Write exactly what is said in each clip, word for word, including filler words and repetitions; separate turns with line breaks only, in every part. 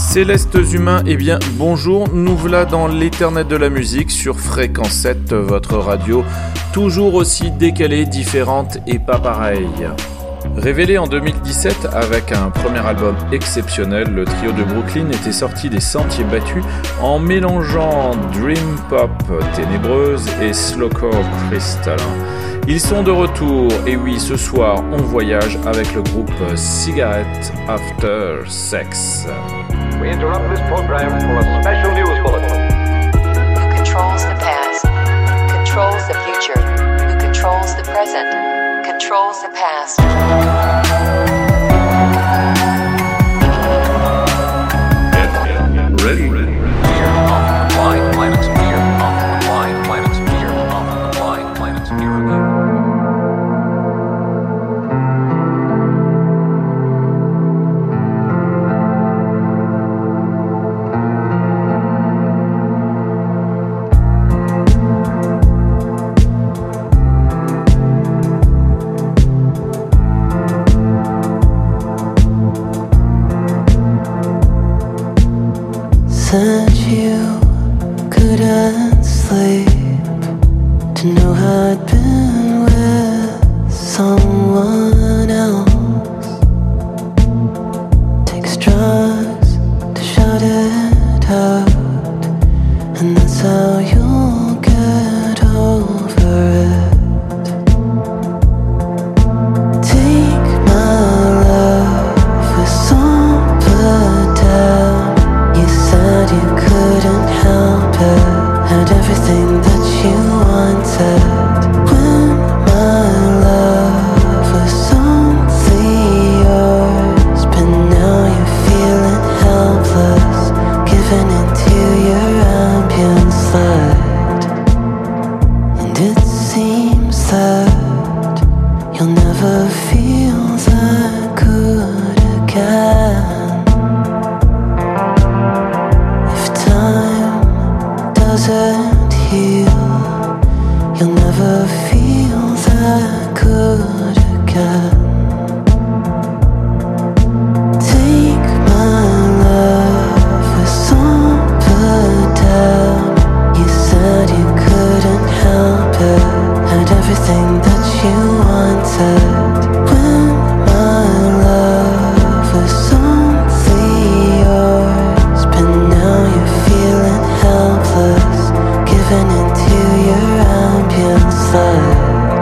Célestes humains, eh bien bonjour, nous voilà dans l'éternel de la musique sur Fréquence sept, votre radio, toujours aussi décalée, différente et pas pareille. Révélé en deux mille dix-sept avec un premier album exceptionnel, le trio de Brooklyn était sorti des sentiers battus en mélangeant dream pop ténébreuse et slowcore cristallin. Ils sont de retour, et oui, ce soir, on voyage avec le groupe Cigarette After Sex.
We interrupt this program for a special news bulletin.
Who controls the past, controls the future, who controls the present, controls the past.
Ready?
Fear of the blind planet. Fear of the blind planet. Fear of the blind planet. Fear of the
Said you couldn't sleep to know I'd been with someone else. Takes drugs to shut it out, and that's how you'll get over it. Take my love with some down. You said you couldn't help it, had everything that you wanted. When my love was only yours, but now you're feeling helpless, giving into your ambience light. And it seems that you'll never feel that good again. Doesn't heal, you'll never feel that good again. Take my love with some down. You said you couldn't help it, had everything that you wanted. When my love was only yours, but now you're feeling helpless, giving into your ambience light.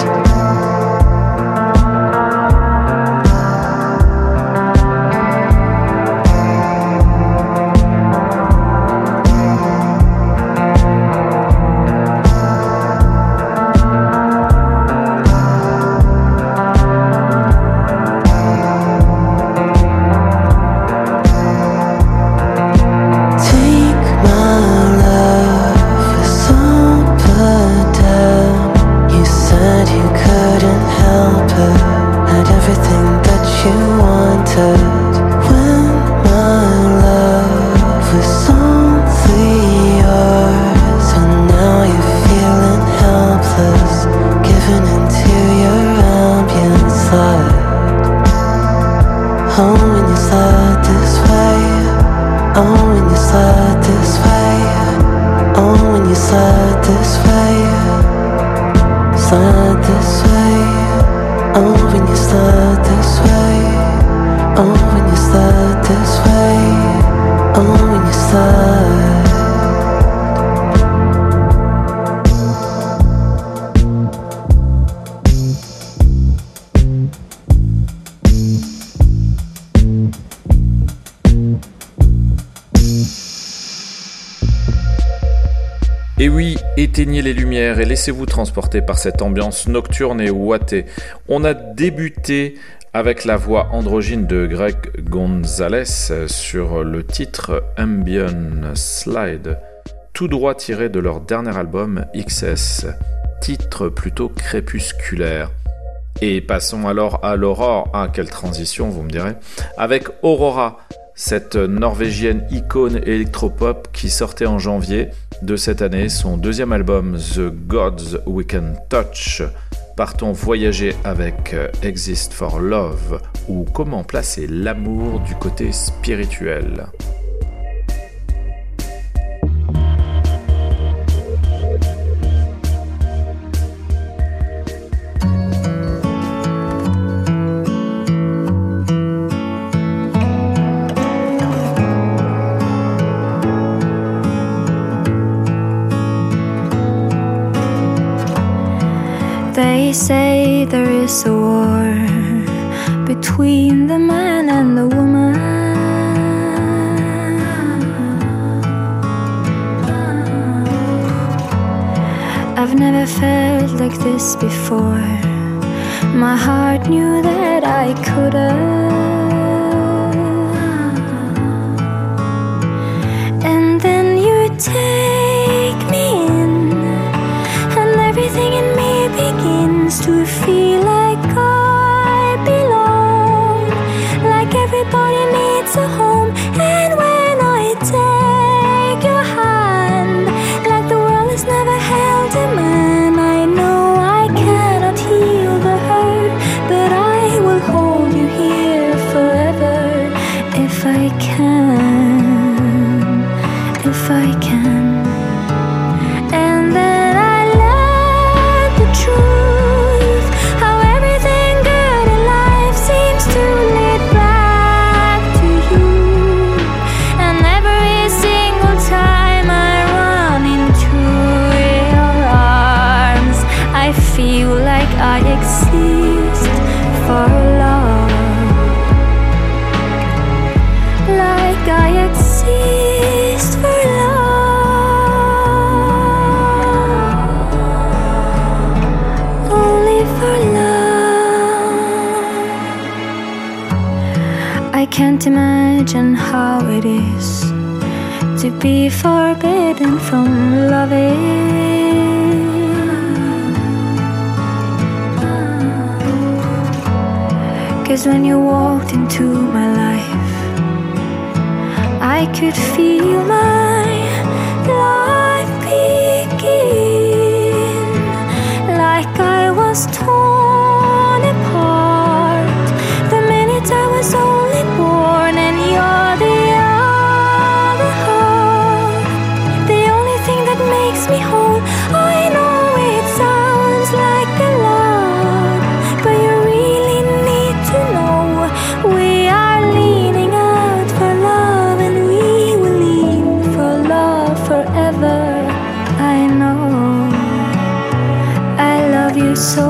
Et oui, éteignez les lumières et laissez-vous transporter par cette ambiance nocturne et ouatée. On a débuté avec la voix androgyne de Greg Gonzalez sur le titre Ambient Slide, tout droit tiré de leur dernier album X S, titre plutôt crépusculaire. Et passons alors à l'aurore. Ah, quelle transition, vous me direz. Avec Aurora, cette norvégienne icône électropop qui sortait en janvier de cette année son deuxième album The Gods We Can Touch. Partons voyager avec Exist for Love, ou comment placer l'amour du côté spirituel.
say there is a war between the man and the woman. I've never felt like this before. My heart knew that I couldn't. And then you take me in, and everything in me begins to feel like I belong, like everybody needs a home. And when I take your hand, like the world has never held a man, I know I cannot heal the hurt, but I will hold you here forever if I can, if I can. And then I learned the truth, how everything good in life seems to lead back to you. And every single time I run into your arms, I feel like I exist for love, like I exist for love, only for love. I can't imagine how it is to be forbidden from loving. 'Cause when you walked into my life, I could feel my life begin, like I was torn apart the minute I was only born. And you're the other half, the only thing that makes me whole. I know it sounds like a lot, but you really need to know we are leaning out for love, and we will lean for love forever. I know I love you so.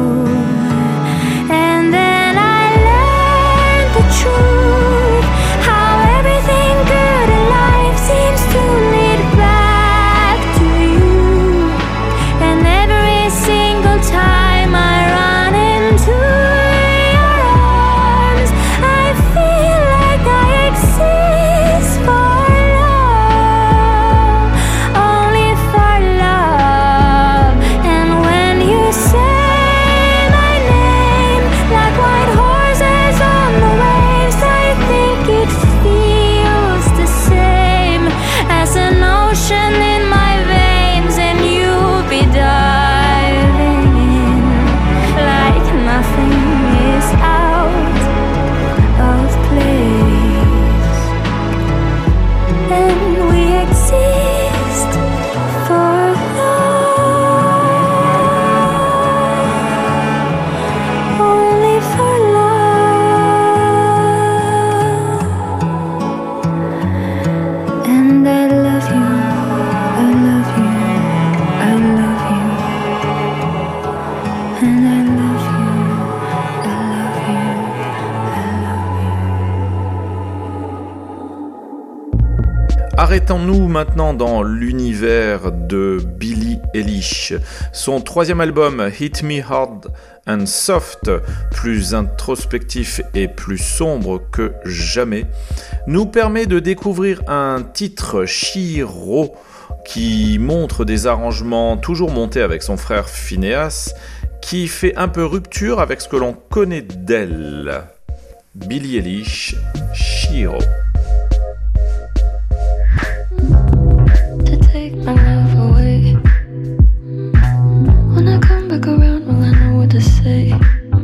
And then I learned the truth, how everything good in life seems to lead back to you. And every single time I run into your arms, I feel like I exist for love, only for love. And when you say my name, like white horses on the waves, I think it feels the same as an ocean in my veins. And you'll be diving in like nothing is out of place. And we exist for love, only for love. And I love you, I love you, I love you. And I love you, I love you, I love you.
Arrêtons-nous maintenant dans l'univers de Billie Eilish. Son troisième album, Hit Me Hard and Soft, plus introspectif et plus sombre que jamais, nous permet de découvrir un titre, Chiro, qui montre des arrangements toujours montés avec son frère Phineas, qui fait un peu rupture avec ce que l'on connaît d'elle. Billie Eilish, Chiro.
To take my love away. When I come back around, will I know what to say?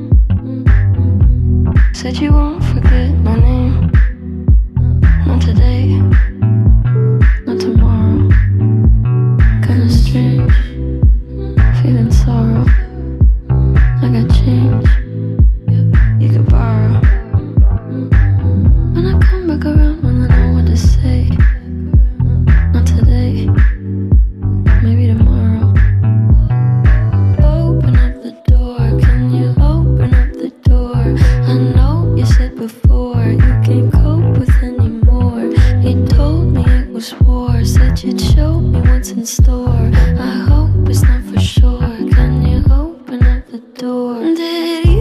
Said you won't forget my name. Not today, not tomorrow. Kinda strange, feeling sorrow. I got change, you could borrow. When I come back around, Said you'd show me what's in store. I hope it's not for sure. Can you open up the door? Did you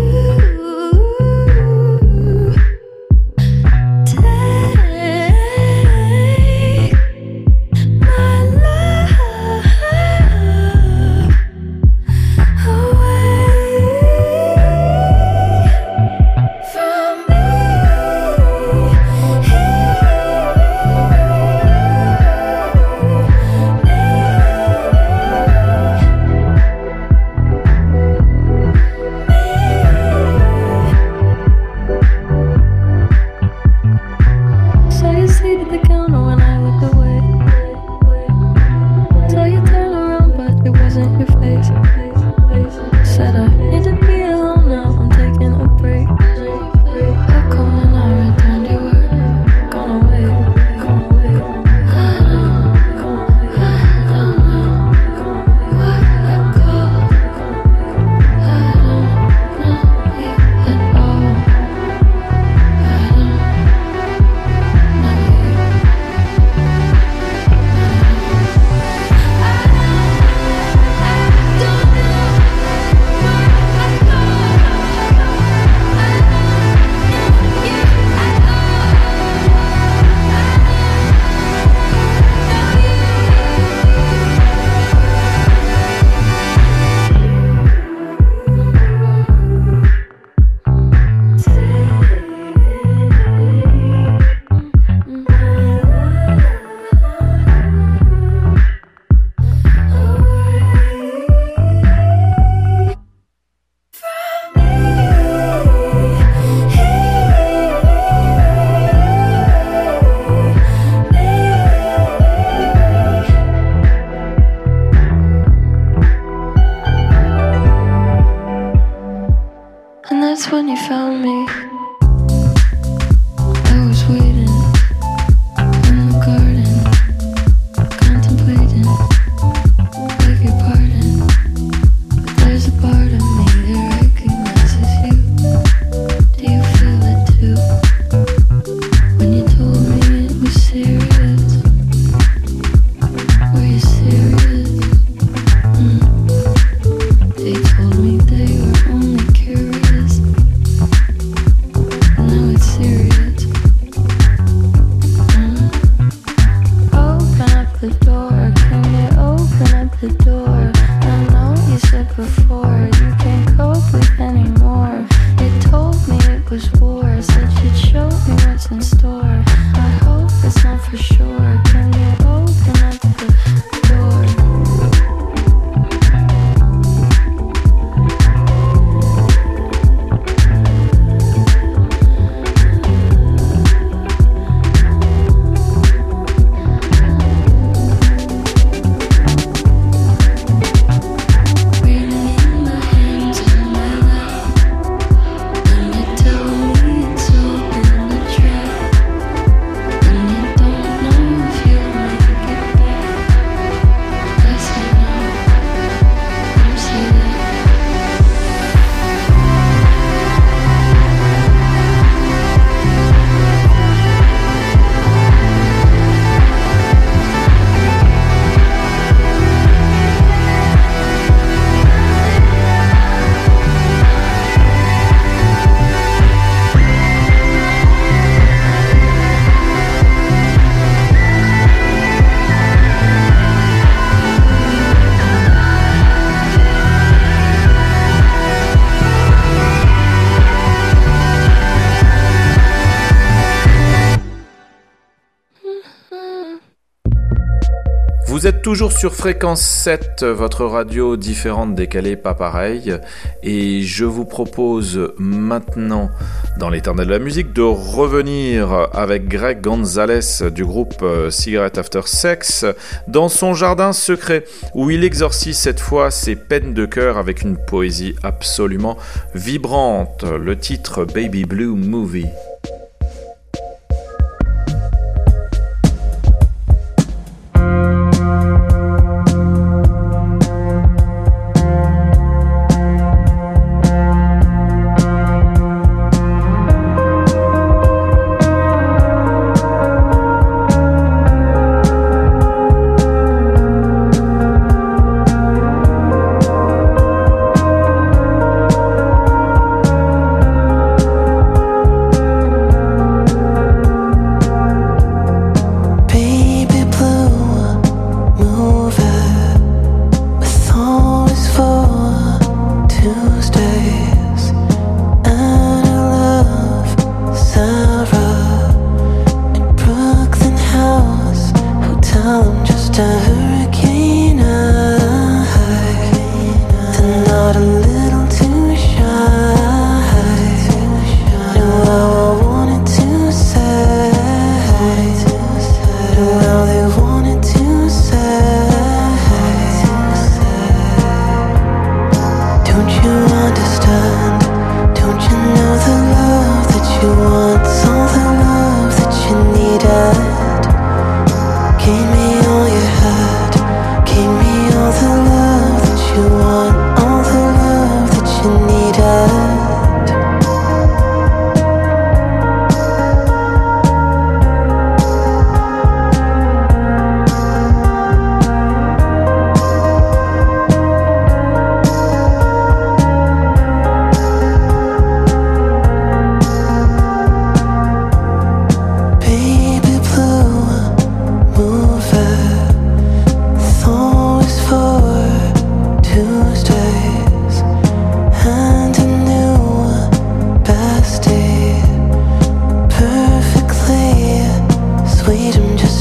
Vous êtes toujours sur Fréquence sept, votre radio différente, décalée, pas pareille. Et je vous propose maintenant, dans l'éternel de la musique, de revenir avec Greg Gonzalez du groupe Cigarette After Sex dans son jardin secret, où il exorcise cette fois ses peines de cœur avec une poésie absolument vibrante. Le titre Baby Blue Movie.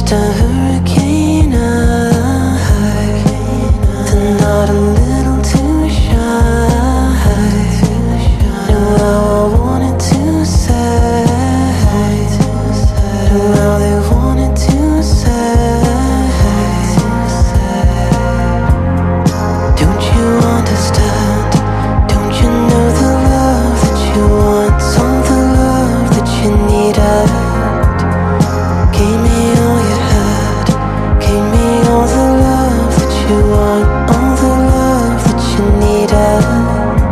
just a hurricane eye, then not a little too shy. Knew how I wanted to say, knew how they wanted to say. Don't you understand? Don't you know the love that you want, all the love that you needed? Gave me all you had, gave me all the love that you want, all the love that you needed.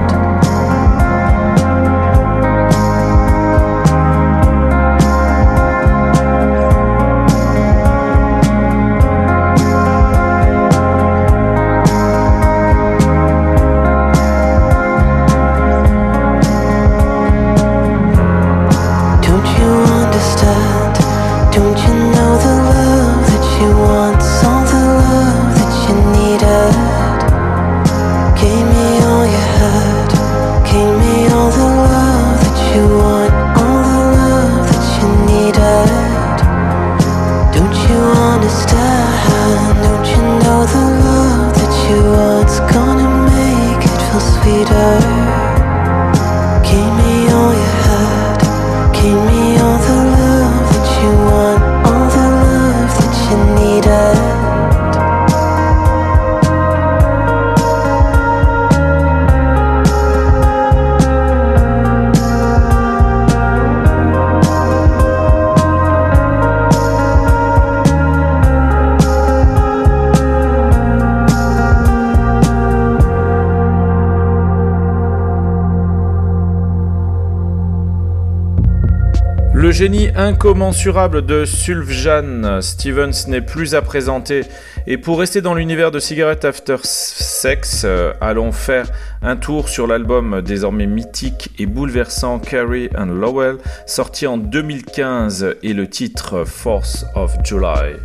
Don't you understand? Don't you know the love that you want, all the love that you needed? Gave me all you had, gave me all the love that you want, all the love that you needed. Don't you understand? Don't you know the love that you want's gonna make it feel sweeter? Gave me all you had, gave me all the love that you want, all the love that you needed.
Le génie incommensurable de Sufjan Stevens n'est plus à présenter. Et pour rester dans l'univers de Cigarette After Sex, euh, allons faire un tour sur l'album désormais mythique et bouleversant Carrie and Lowell, sorti en deux mille quinze, et le titre fourth of July.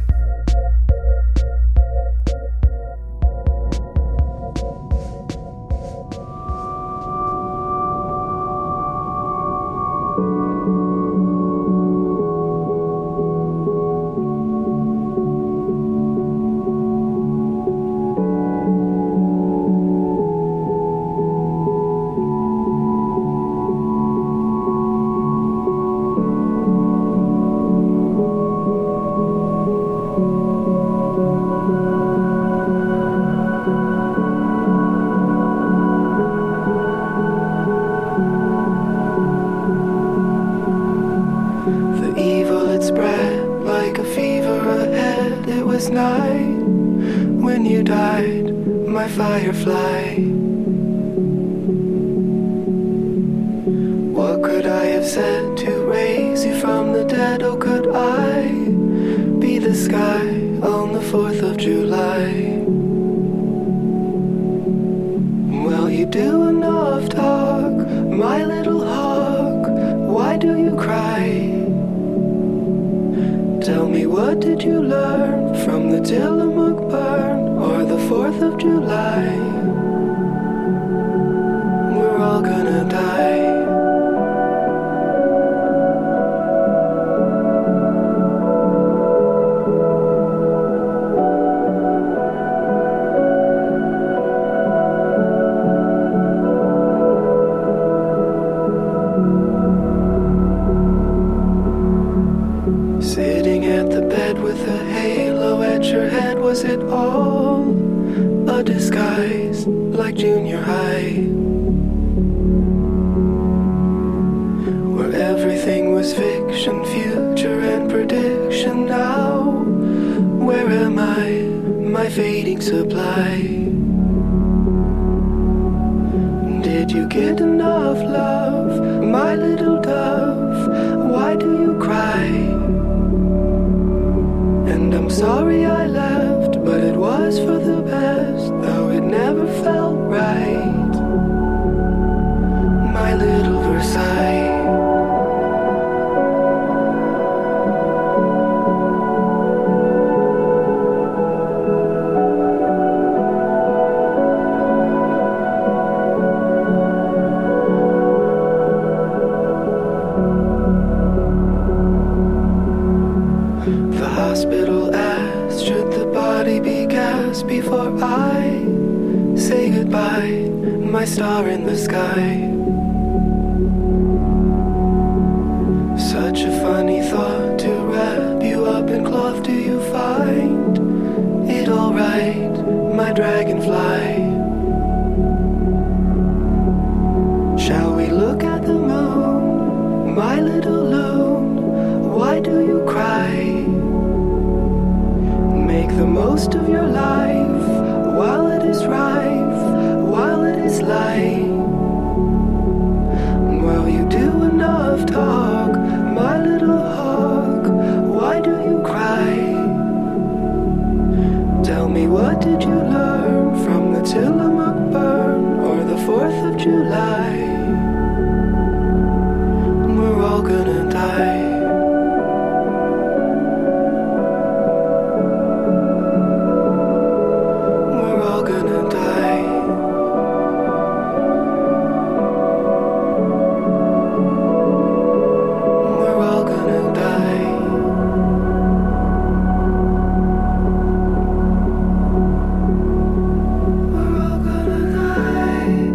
The hospital asked, should the body be gassed before I say goodbye, my star in the sky? Such a funny thought to wrap you up in cloth. Do you find it alright, my dragonfly? Shall we look at the moon, my little loon? Why do you cry? Make the most of your life while it is rife, while it is light. While you do enough talk, my little hawk, why do you cry? Tell me, what did you learn from the Tillamook burn or the fourth of July? We're all gonna die. We're all gonna die. We're all gonna die. We're all gonna die.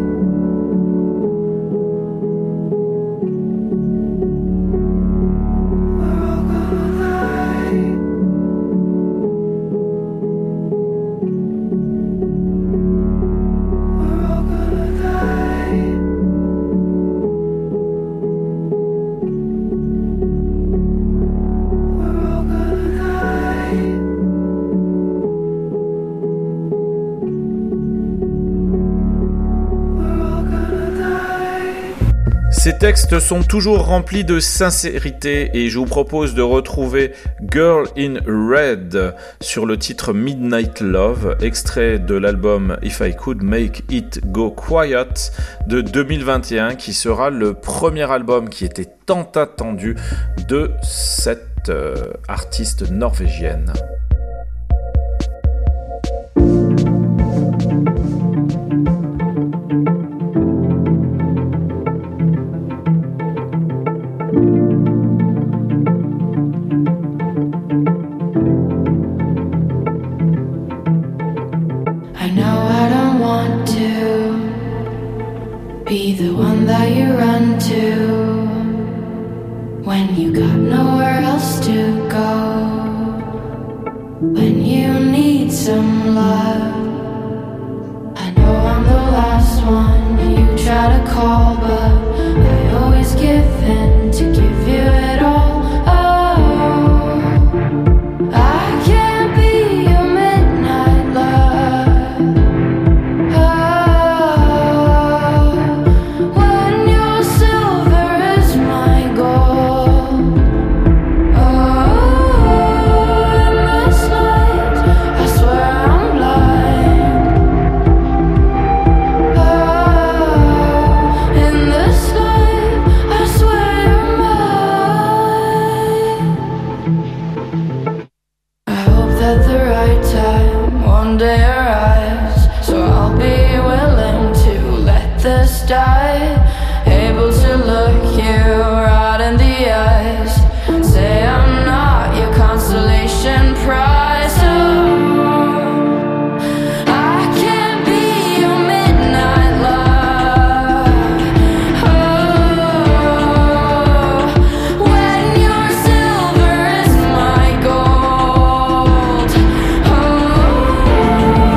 We're all gonna die. We're all gonna die. We're all gonna die. We're all gonna die.
Ces textes sont toujours remplis de sincérité et je vous propose de retrouver Girl in Red sur le titre Midnight Love, extrait de l'album If I Could Make It Go Quiet de deux mille vingt et un, qui sera le premier album qui était tant attendu de cette euh, artiste norvégienne.
I know I don't want to be the one that you run to when you got nowhere else to go, when you need some love. I know I'm the last one you try to call, but I always give in to give you it all. Oh, I can't be your midnight love. Oh, when your silver is my gold. Oh, in this light, I swear I'm blind. Oh, in this light, I swear you're mine. I hope that the right time one day arrives, so I'll be willing to let this die. Able to look you right in the eyes, say I'm not your consolation prize. Oh, I can't be your midnight love. Oh, when your silver is my gold. Oh,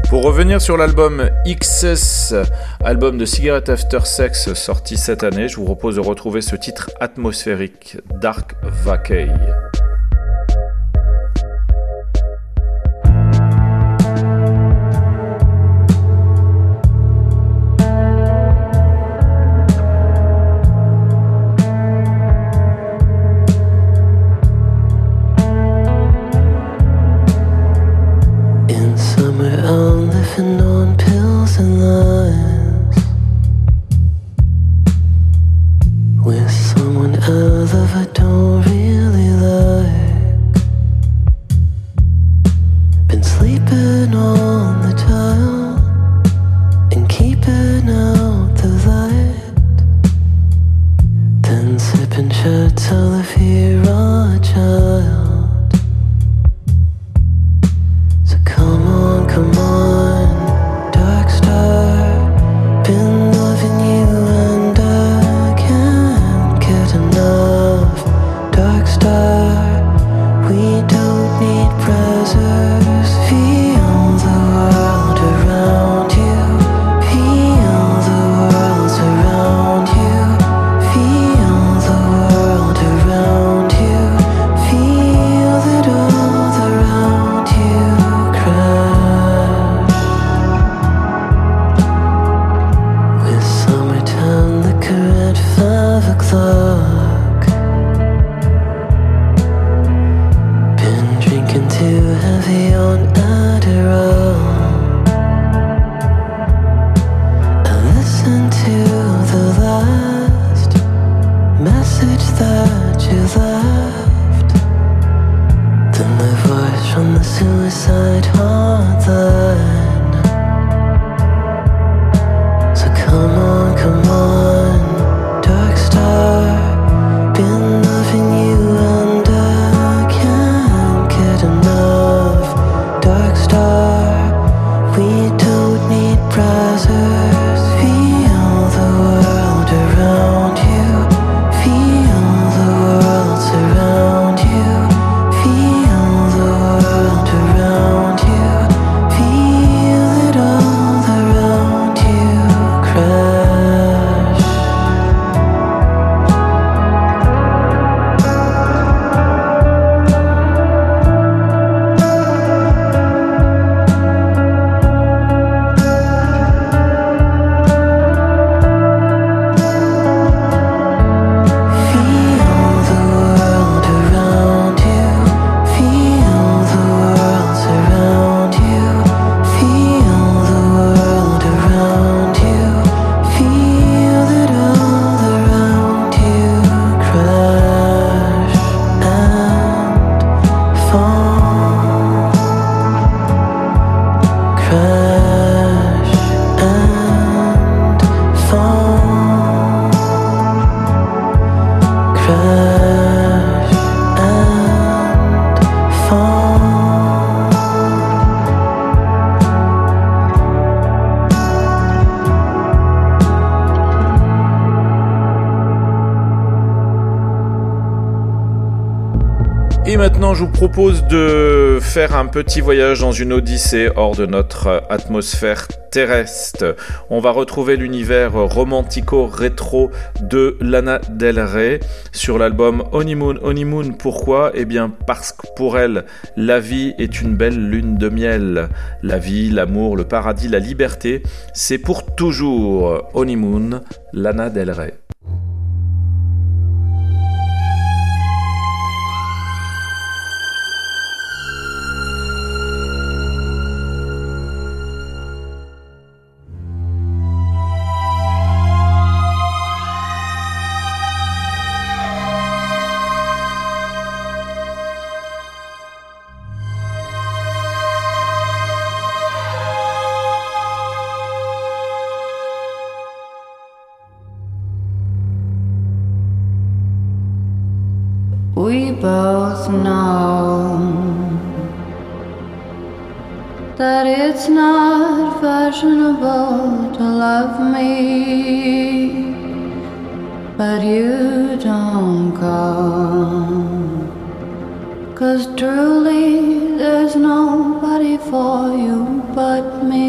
Pour revenir sur l'album X S, album de Cigarette After Sex sorti cette année, je vous propose de retrouver ce titre atmosphérique, Dark Vacay.
Living on pills and lies with someone I love I don't really like. Been sleeping on the tile and keeping out the light, then sipping shots till I fear a child. So come on, come on. Been loving you and I can't get enough. Dark star, we don't need pressures. Feel the world around you. Feel the world around you. Feel the world around you. Feel that all around you crash. At five o'clock, been drinking too heavy on Adderall. I listened to the last message that you left, then the voice from the suicide hotline. So come on, come on. Dark star, been loving you and I can't get enough. Dark star, we don't need browsers. Feel the world around you. Feel the world surround you. Feel the world around you. Feel it all around you crash.
Et maintenant, je vous propose de faire un petit voyage dans une odyssée hors de notre atmosphère terrestre. On va retrouver l'univers romantico-rétro de Lana Del Rey sur l'album Honeymoon. Honeymoon, pourquoi ? Eh bien, parce que pour elle, la vie est une belle lune de miel. La vie, l'amour, le paradis, la liberté, c'est pour toujours. Honeymoon, Lana Del Rey.
We both know that it's not fashionable to love me, but you don't come, 'cause truly there's nobody for you but me.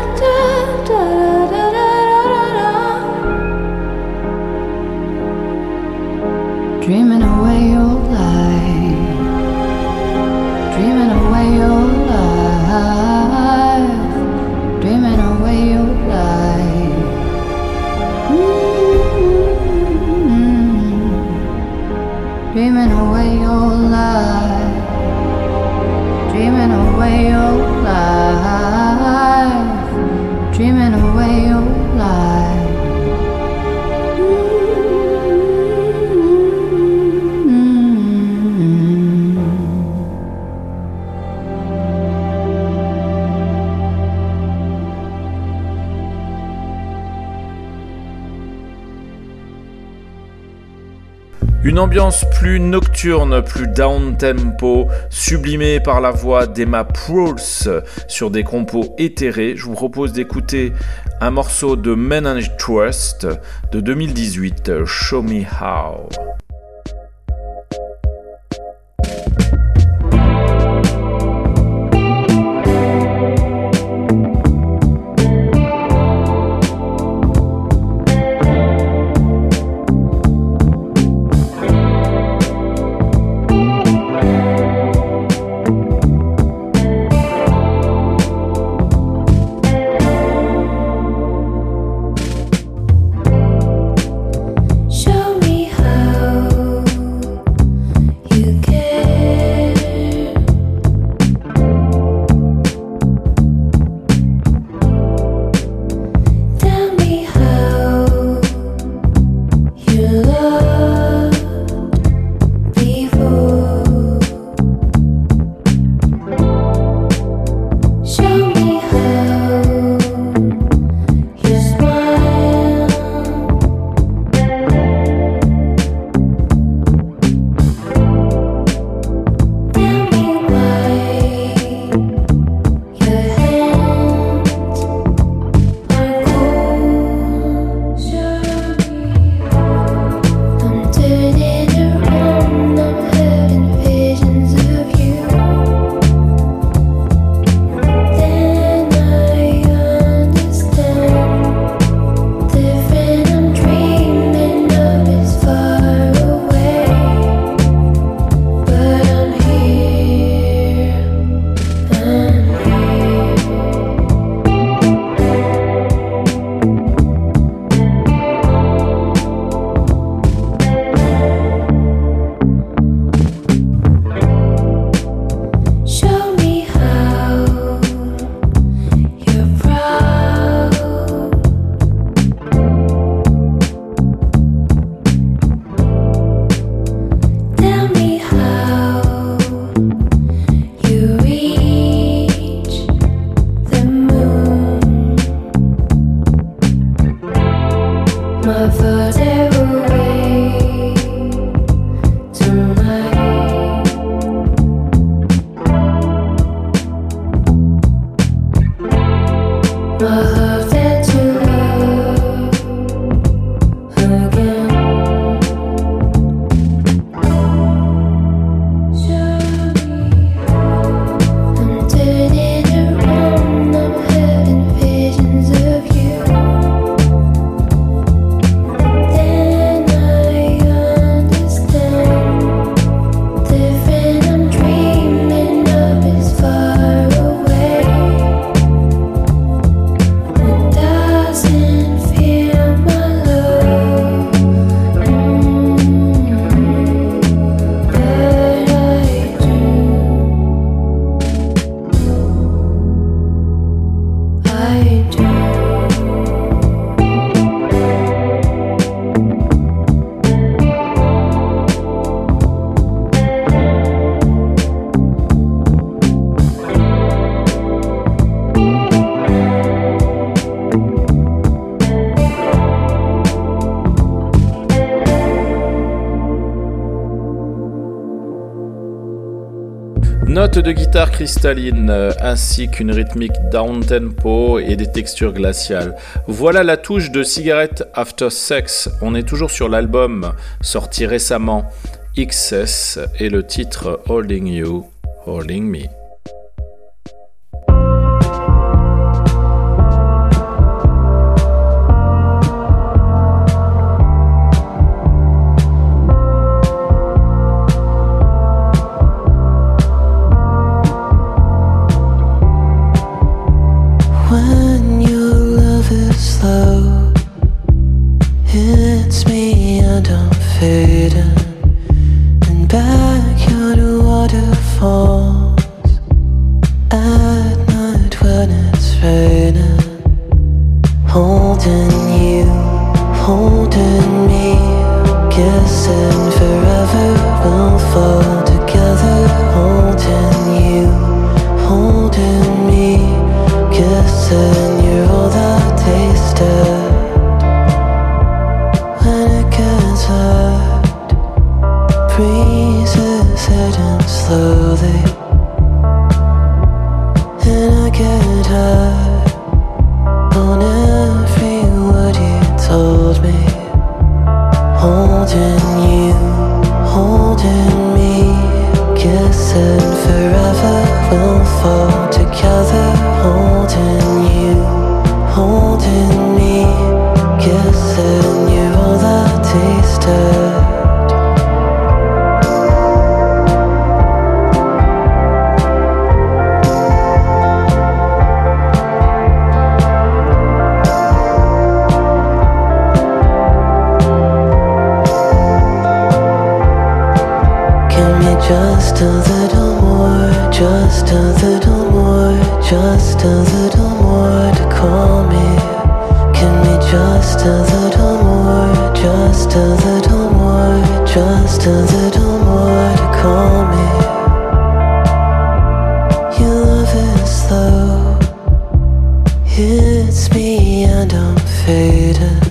Une ambiance plus nocturne, plus down-tempo, sublimée par la voix d'Emma Proulx sur des compos éthérés. Je vous propose d'écouter un morceau de Men and Trust de deux mille dix-huit, Show Me How. Notes de guitare cristalline euh, ainsi qu'une rythmique down-tempo et des textures glaciales. Voilà la touche de Cigarette After Sex. On est toujours sur l'album sorti récemment X S et le titre Holding You, Holding Me.
When your love is slow, hits me and I'm fading, and backyard waterfalls at night when it's raining. Holding you, holding me, kissing forever, we'll fall together. Holding you, holding me, kissing, you're all that tasted. When it gets hard, holding you, holding me, kissing you all that tasted. Just a little more, just a little more, just a little more to call me. Give me just a little more, just a little more, just a little more to call me. Your love is slow, hits me and I'm faded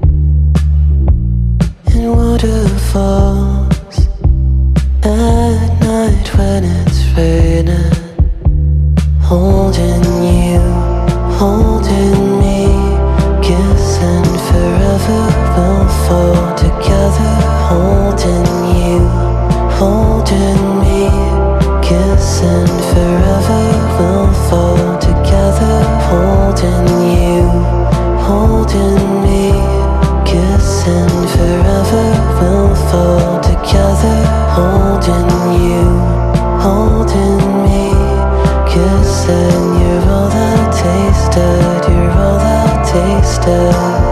in waterfalls. At night when it's raining, holding you, holding me, kissing forever, we'll fall together. Holding you, holding me, kissing forever, we'll fall together. Holding you, holding me, kissing forever, we'll fall together. Holding you, holding me, kissing, you're all that tasted, you're all that tasted.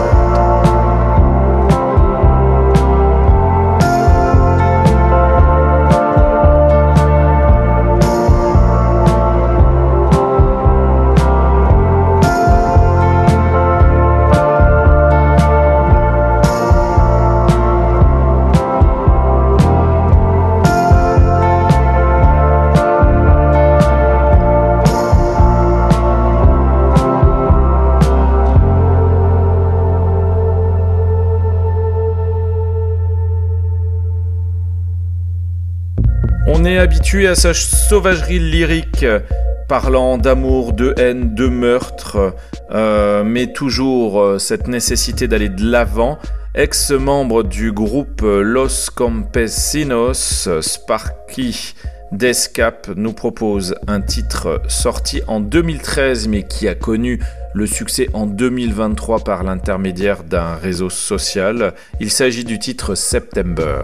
On est habitué à sa sauvagerie lyrique, parlant d'amour, de haine, de meurtre, euh, mais toujours euh, cette nécessité d'aller de l'avant. Ex-membre du groupe Los Campesinos, Sparky Descap nous propose un titre sorti en deux mille treize mais qui a connu le succès en deux mille vingt-trois par l'intermédiaire d'un réseau social. Il s'agit du titre September.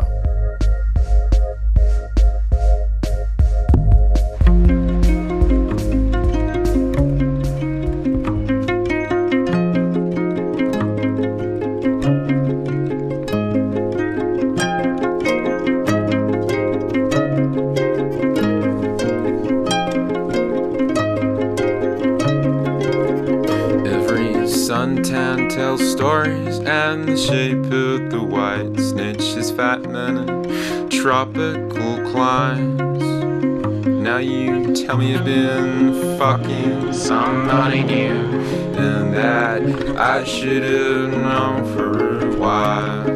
Suntan tells stories, and the shape of the white snitch is fattening in tropical climes. Now you tell me you've been fucking somebody new, and that I should have known for a while.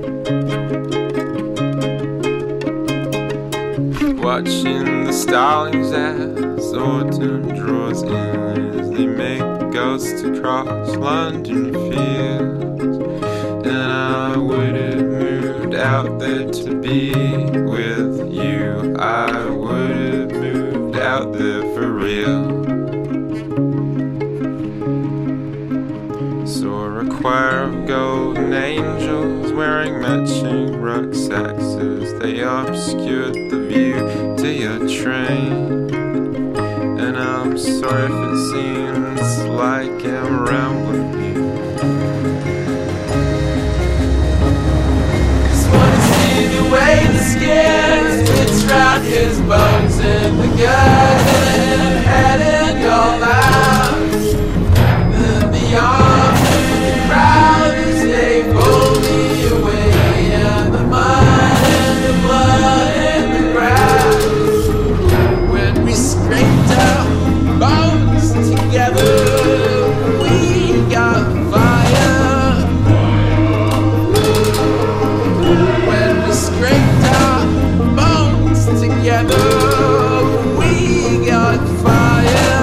Watching the starlings as autumn draws in, as they make ghosts across London fields. And I would have moved out there to be with you. I would have moved out there for real. Saw a choir of golden angels wearing matching rucksacks as they obscured the view to your train. And I'm sorry if it seems like I'm rambling here. Just wanna see the way the skin fits round his bones in the garden, head in your lounge. Then beyond the crowd as they pull me away, and the mud and the blood and the grass. When we scraped our bones together, we got fire. When we scraped our bones together, we got fire.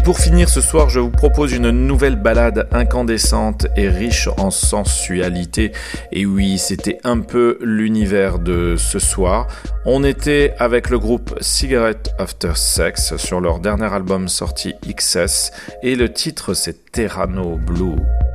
pour finir ce soir, je vous propose une nouvelle balade incandescente et riche en sensualité. Et oui, c'était un peu l'univers de ce soir. On était avec le groupe Cigarette After Sex sur leur dernier album sorti X S et le titre c'est Terrano Blue.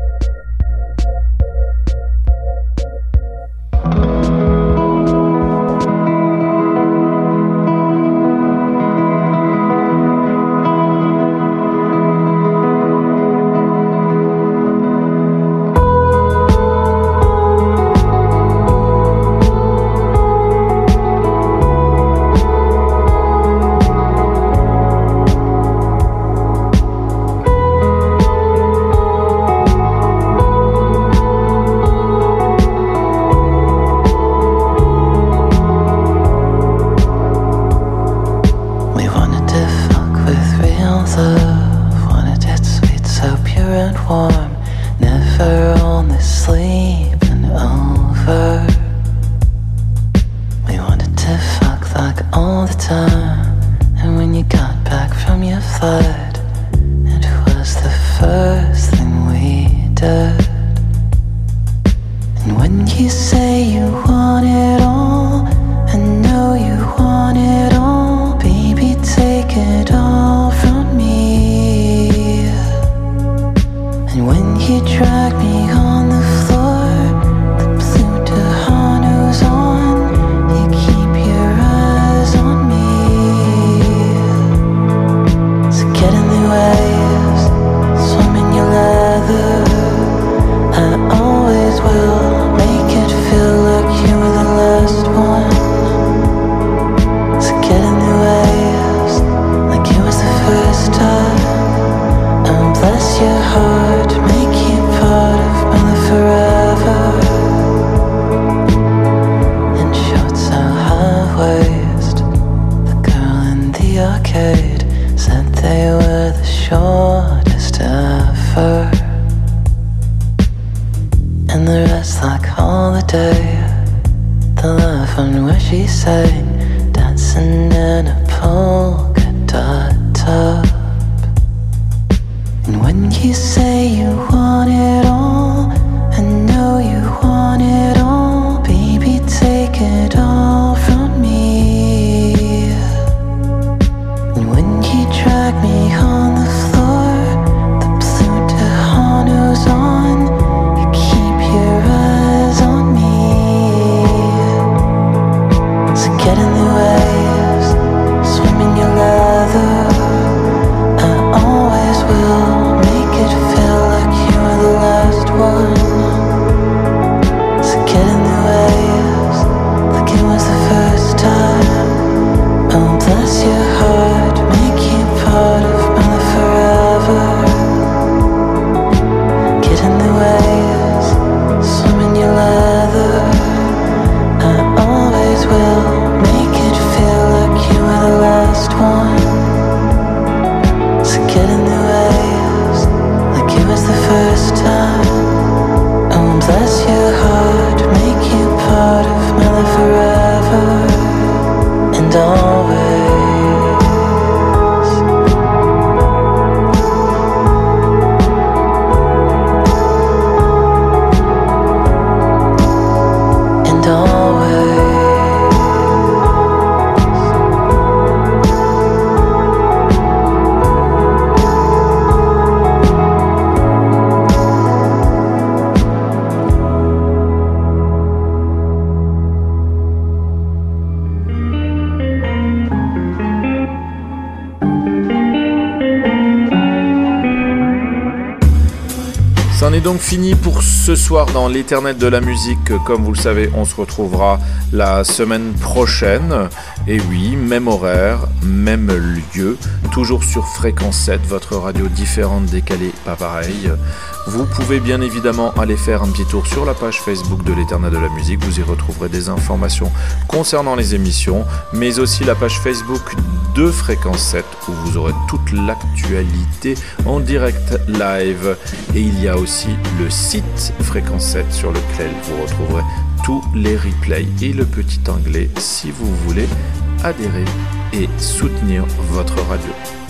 C'en est donc fini pour ce soir dans l'éternel de la musique. Comme vous le savez, on se retrouvera la semaine prochaine. Et oui, même horaire, même lieu, toujours sur Fréquence sept, votre radio différente, décalée, pas pareil. Vous pouvez bien évidemment aller faire un petit tour sur la page Facebook de l'éternel de la musique. Vous y retrouverez des informations concernant les émissions, mais aussi la page Facebook de Fréquence sept où vous aurez toute l'actualité en direct live. Et il y a aussi le site Fréquence sept sur lequel vous retrouverez tous les replays et le petit onglet si vous voulez adhérer et soutenir votre radio.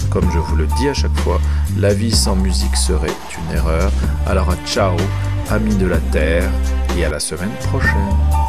Comme je vous le dis à chaque fois, la vie sans musique serait une erreur. Alors à ciao, amis de la Terre, et à la semaine prochaine.